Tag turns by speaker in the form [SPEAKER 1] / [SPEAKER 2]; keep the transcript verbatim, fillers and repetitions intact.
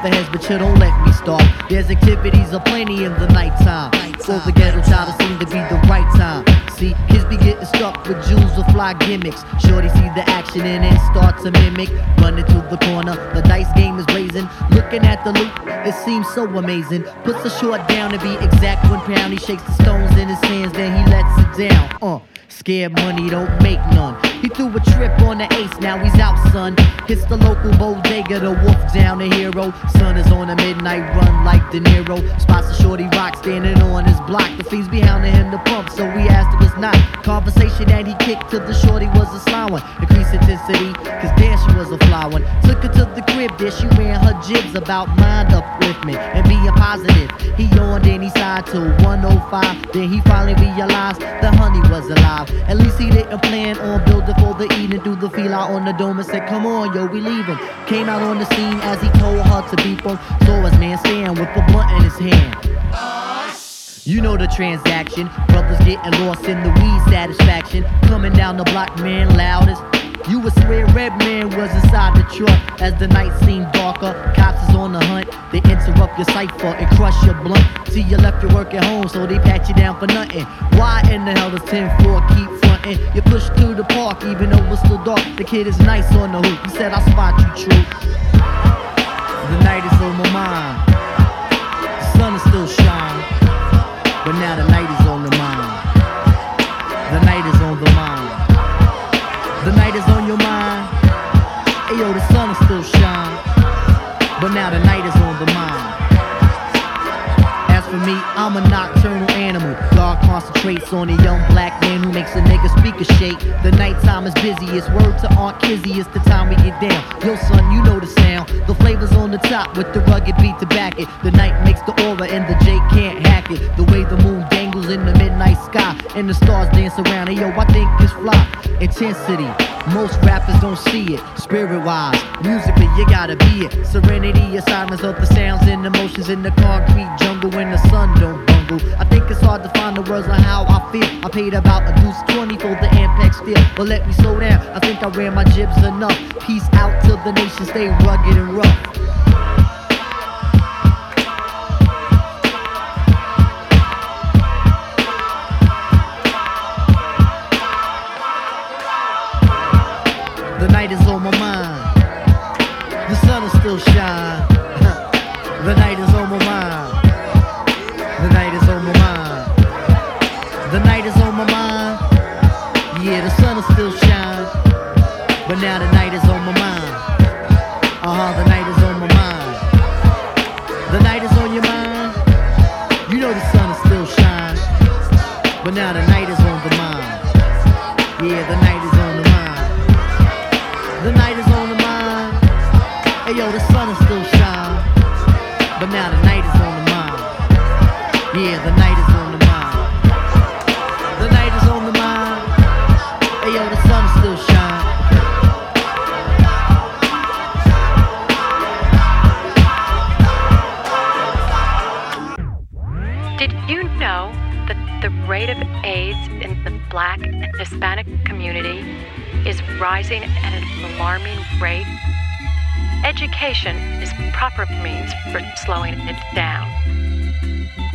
[SPEAKER 1] the heads, but you don't let me start. There's activities aplenty in the nighttime. For the ghetto child, it seemed to be the right time. See, kids be getting stuck with jewels or fly gimmicks. Shorty see the action and then start to mimic. Running to the corner, the dice game is blazing. Looking at the loot, it seems so amazing. Puts the short down to be exact one pound. He shakes the stones in his hands, then he lets it down. Uh, scared money don't make none. He threw a trip on the ace, now he's out, son. Hits the local bodega, the wolf down the hero. Sun is on a midnight run like De Niro. Spots a shorty rock standing on his block. The fiends be hounding him to pump, so we asked if it's not. Conversation that he kicked to the shorty was a sly one. Increased intensity, cause damn she was a fly one. Took her to the crib, there she ran her jibs about mind upliftment and being positive. He yawned and he sighed to one oh five. Then he finally realized the honey was alive. At least he didn't plan on building for the evening. Threw the feel out on the dome and said, come on, yo, we leaving. Came out on the scene as he told her to beep him. Saw his man stand with a blunt in his hand. You know the transaction. Brothers getting lost in the weed satisfaction. Coming down the block, man, loudest. You would swear Red Man was inside the truck. As the night seemed darker, cops is on the hunt. They interrupt your cipher and crush your blunt. See you left your work at home, so they pat you down for nothing. Why in the hell does ten four keep frontin'? You push to the park even though it's still dark. The kid is nice on the hoop. He said, I spot you, true. The night is on my mind. The sun is still shining, but now the night is on the mind. The night is on the mind. The night is on your mind. Hey yo, the sun is still shining, but now the night is on the mind. As for me, I'm a nocturnal animal. God concentrates on a young black man who makes a nigga speaker shake. The nighttime is busy, it's word to Aunt Kizzy, it's the time we get down. Yo son, you know the sound. The flavor's on the top with the rugged beat to back it. The night makes the aura and the J can't hack it. The way the moon dangles in the midnight sky and the stars dance around. Hey yo, I think it's fly. Intensity, most rappers don't see it. Spirit-wise, musically, you gotta be it. Serenity, a silence of the sounds and emotions in the concrete jungle when the sun don't bungle. I think it's hard to find the words on how I feel. I paid about a deuce twenty for the Ampex steel, but let me slow down. I think I ran my jibs enough. Peace out to the nation, stay rugged and rough. The night is on my mind. The sun is still shining. The night is on my mind. The night is on my mind. The night is on my mind. Yeah, the sun is still shining, but now the night is on my mind. Uh-huh, the night is on my mind. The night is on your mind. You know the sun is still shining, but now the night is on the mind. Yeah, the night is on the mind. The night is on the mind. Hey yo, the sun is still shining, but now the night is on the mind. Yeah, the night is on the mind. The night is on the mind. Hey yo, the sun is still shining.
[SPEAKER 2] Did you know that the rate of AIDS in the Black and Hispanic community is rising at an alarming rate? Education is proper means for slowing it down.